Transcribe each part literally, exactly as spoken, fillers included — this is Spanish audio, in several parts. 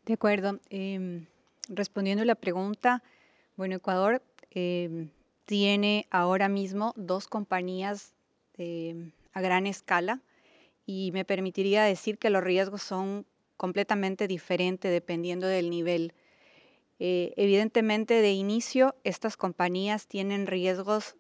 De acuerdo. Em, respondiendo a la pregunta, bueno, Ecuador em, tiene ahora mismo dos compañías em, a gran escala y me permitiría decir que los riesgos son completamente diferentes dependiendo del nivel. Eh, evidentemente, de inicio, estas compañías tienen riesgos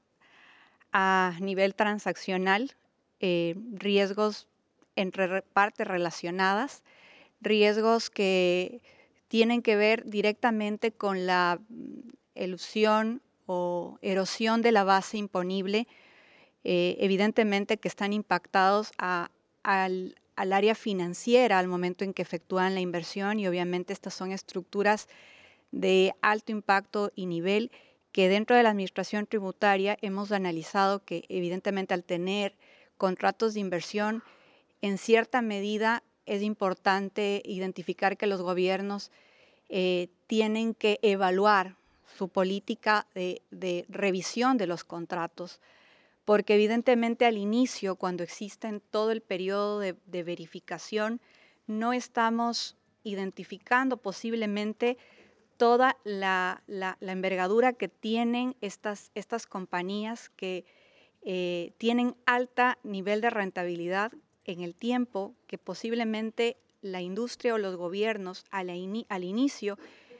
a nivel transaccional, eh, riesgos entre re- partes relacionadas, riesgos que tienen que ver directamente con la mm, elusión o erosión de la base imponible, eh, evidentemente que están impactados a- al, al área financiera al momento en que efectúan la inversión y obviamente estas son estructuras de alto impacto y nivel que dentro de la administración tributaria hemos analizado que evidentemente al tener contratos de inversión, en cierta medida es importante identificar que los gobiernos eh, tienen que evaluar su política de, de revisión de los contratos, porque evidentemente al inicio, cuando existe todo el periodo de, de verificación, no estamos identificando posiblemente toda la, la, la envergadura que tienen estas, estas compañías que eh, tienen alta nivel de rentabilidad en el tiempo, que posiblemente la industria o los gobiernos al, in, al inicio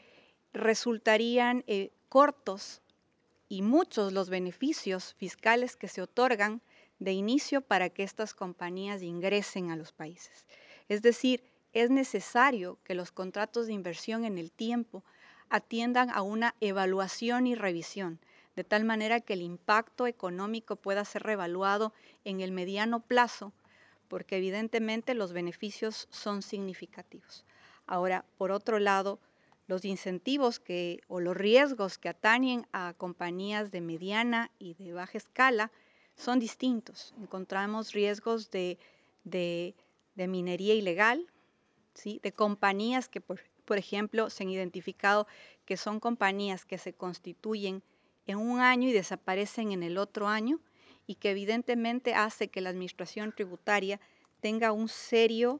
resultarían eh, cortos y muchos los beneficios fiscales que se otorgan de inicio para que estas compañías ingresen a los países. Es decir, es necesario que los contratos de inversión en el tiempo atiendan a una evaluación y revisión, de tal manera que el impacto económico pueda ser revaluado en el mediano plazo, porque evidentemente los beneficios son significativos. Ahora, por otro lado, los incentivos que, o los riesgos que atañen a compañías de mediana y de baja escala son distintos. Encontramos riesgos de, de, de minería ilegal, ¿sí? De compañías que, por, por ejemplo, se han identificado que son compañías que se constituyen en un año y desaparecen en el otro año y que evidentemente hace que la administración tributaria tenga un serio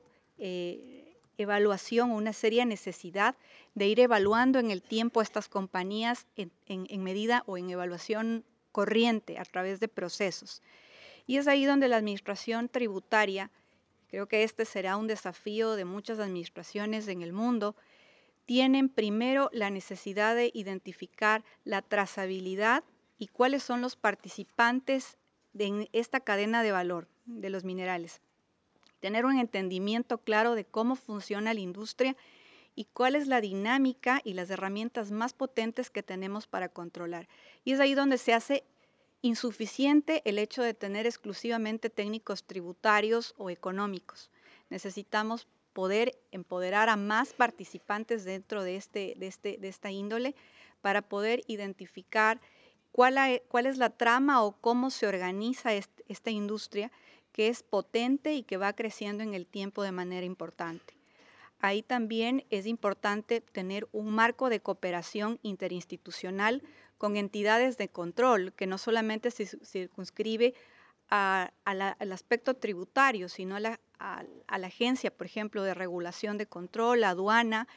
eh, evaluación o una seria necesidad de ir evaluando en el tiempo estas compañías en, en, en medida o en evaluación corriente a través de procesos. Y es ahí donde la administración tributaria, creo que este será un desafío de muchas administraciones en el mundo, tienen primero la necesidad de identificar la trazabilidad y cuáles son los participantes de esta cadena de valor de los minerales. Tener un entendimiento claro de cómo funciona la industria y cuál es la dinámica y las herramientas más potentes que tenemos para controlar. Y es ahí donde se hace insuficiente el hecho de tener exclusivamente técnicos tributarios o económicos. Necesitamos poder empoderar a más participantes dentro de, este, de, este, de esta índole para poder identificar cuál, hay, cuál es la trama o cómo se organiza este, esta industria que es potente y que va creciendo en el tiempo de manera importante. Ahí también es importante tener un marco de cooperación interinstitucional con entidades de control, que no solamente se circunscribe a, a la, al aspecto tributario, sino a la, a, a la agencia, por ejemplo, de regulación de control, aduana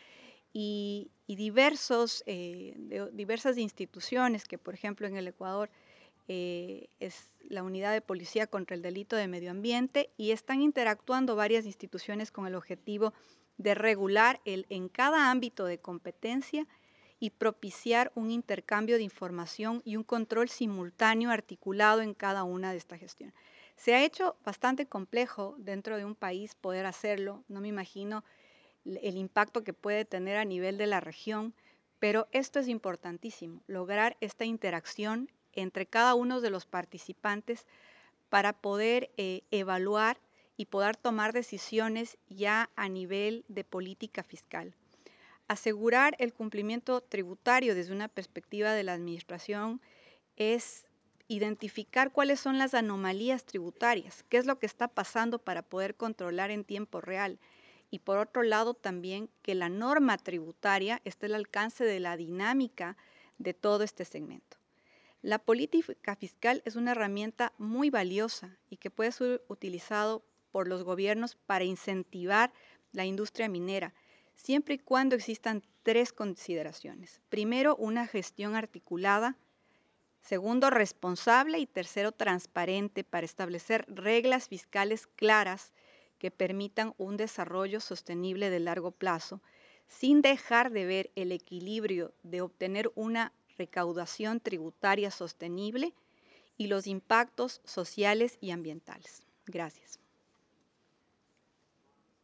y, y diversos, eh, de, diversas instituciones que, por ejemplo, en el Ecuador eh, es la Unidad de Policía contra el Delito de Medio Ambiente y están interactuando varias instituciones con el objetivo de regular el, en cada ámbito de competencia y propiciar un intercambio de información y un control simultáneo articulado en cada una de estas gestiones. Se ha hecho bastante complejo dentro de un país poder hacerlo, no me imagino el impacto que puede tener a nivel de la región, pero esto es importantísimo, lograr esta interacción entre cada uno de los participantes para poder eh, evaluar y poder tomar decisiones ya a nivel de política fiscal. Asegurar el cumplimiento tributario desde una perspectiva de la administración es identificar cuáles son las anomalías tributarias, qué es lo que está pasando para poder controlar en tiempo real. Y por otro lado también que la norma tributaria esté al alcance de la dinámica de todo este segmento. La política fiscal es una herramienta muy valiosa y que puede ser utilizado por los gobiernos para incentivar la industria minera. siempre y cuando existan tres consideraciones. Primero, una gestión articulada. Segundo, responsable. Y tercero, transparente para establecer reglas fiscales claras que permitan un desarrollo sostenible de largo plazo, sin dejar de ver el equilibrio de obtener una recaudación tributaria sostenible y los impactos sociales y ambientales. Gracias.